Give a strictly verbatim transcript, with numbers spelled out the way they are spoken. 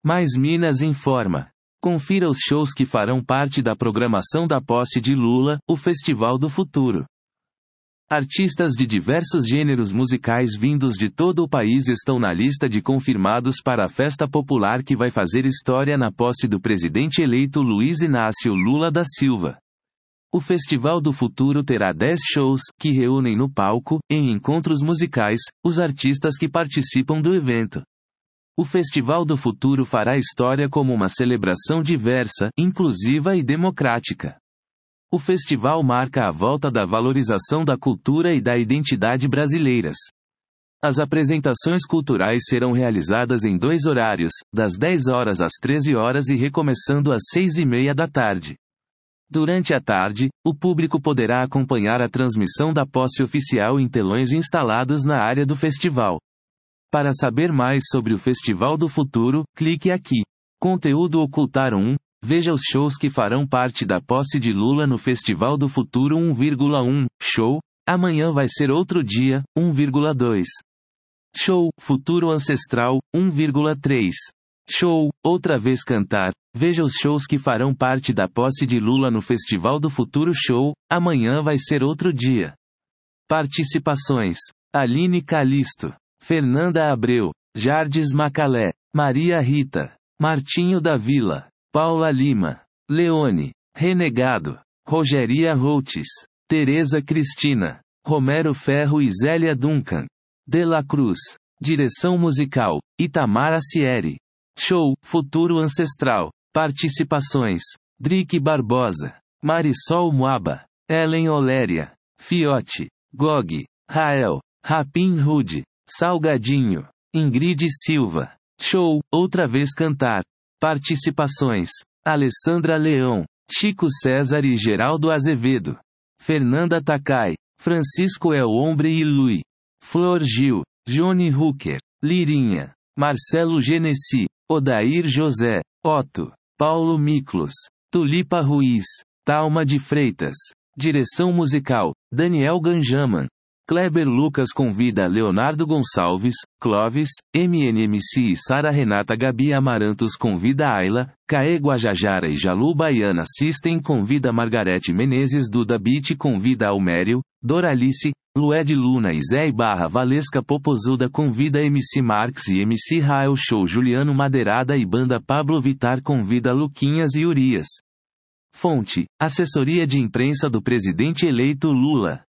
Mais Minas informa. Confira os shows que farão parte da programação da posse de Lula, o Festival do Futuro. Artistas de diversos gêneros musicais vindos de todo o país estão na lista de confirmados para a festa popular que vai fazer história na posse do presidente eleito Luiz Inácio Lula da Silva. O Festival do Futuro terá dez shows, que reúnem no palco, em encontros musicais, os artistas que participam do evento. O Festival do Futuro fará história como uma celebração diversa, inclusiva e democrática. O festival marca a volta da valorização da cultura e da identidade brasileiras. As apresentações culturais serão realizadas em dois horários, das dez horas às treze horas e recomeçando às seis e meia da tarde. Durante a tarde, o público poderá acompanhar a transmissão da posse oficial em telões instalados na área do festival. Para saber mais sobre o Festival do Futuro, clique aqui. Conteúdo Ocultar um. Veja os shows que farão parte da posse de Lula no Festival do Futuro um vírgula um. Show, Amanhã Vai Ser Outro Dia, um vírgula dois. Show, Futuro Ancestral, um vírgula três. Show, Outra Vez Cantar. Veja os shows que farão parte da posse de Lula no Festival do Futuro Show, Amanhã Vai Ser Outro Dia. Participações: Aline Calisto, Fernanda Abreu, Jardes Macalé, Maria Rita, Martinho da Vila, Paula Lima, Leone, Renegado, Rogeria Routes, Tereza Cristina, Romero Ferro e Zélia Duncan. De la Cruz. Direção musical: Itamar Acieri. Show, Futuro Ancestral. Participações: Drique Barbosa, Marisol Muaba, Ellen Oléria, Fiote, Gog, Rael, Rapin Rude, Salgadinho, Ingrid Silva. Show, Outra Vez Cantar. Participações: Alessandra Leão, Chico César e Geraldo Azevedo. Fernanda Takai, Francisco El Hombre e Lui. Flor Gil, Johnny Hooker, Lirinha, Marcelo Genesi, Odair José, Otto, Paulo Miklos, Tulipa Ruiz, Talma de Freitas. Direção musical: Daniel Ganjaman. Kleber Lucas convida Leonardo Gonçalves, Clóvis, M N M C e Sara Renata. Gabi Amarantos convida Ayla, Caê Guajajara e Jalu Baiana System convida Margarete Menezes. Duda Beat convida Almério, Doralice, Lued Luna e Zé Barra. Valesca Popozuda convida M C Marx e M C Rael Show. Juliano Madeirada e banda Pablo Vittar convida Luquinhas e Urias. Fonte: Assessoria de Imprensa do Presidente Eleito Lula.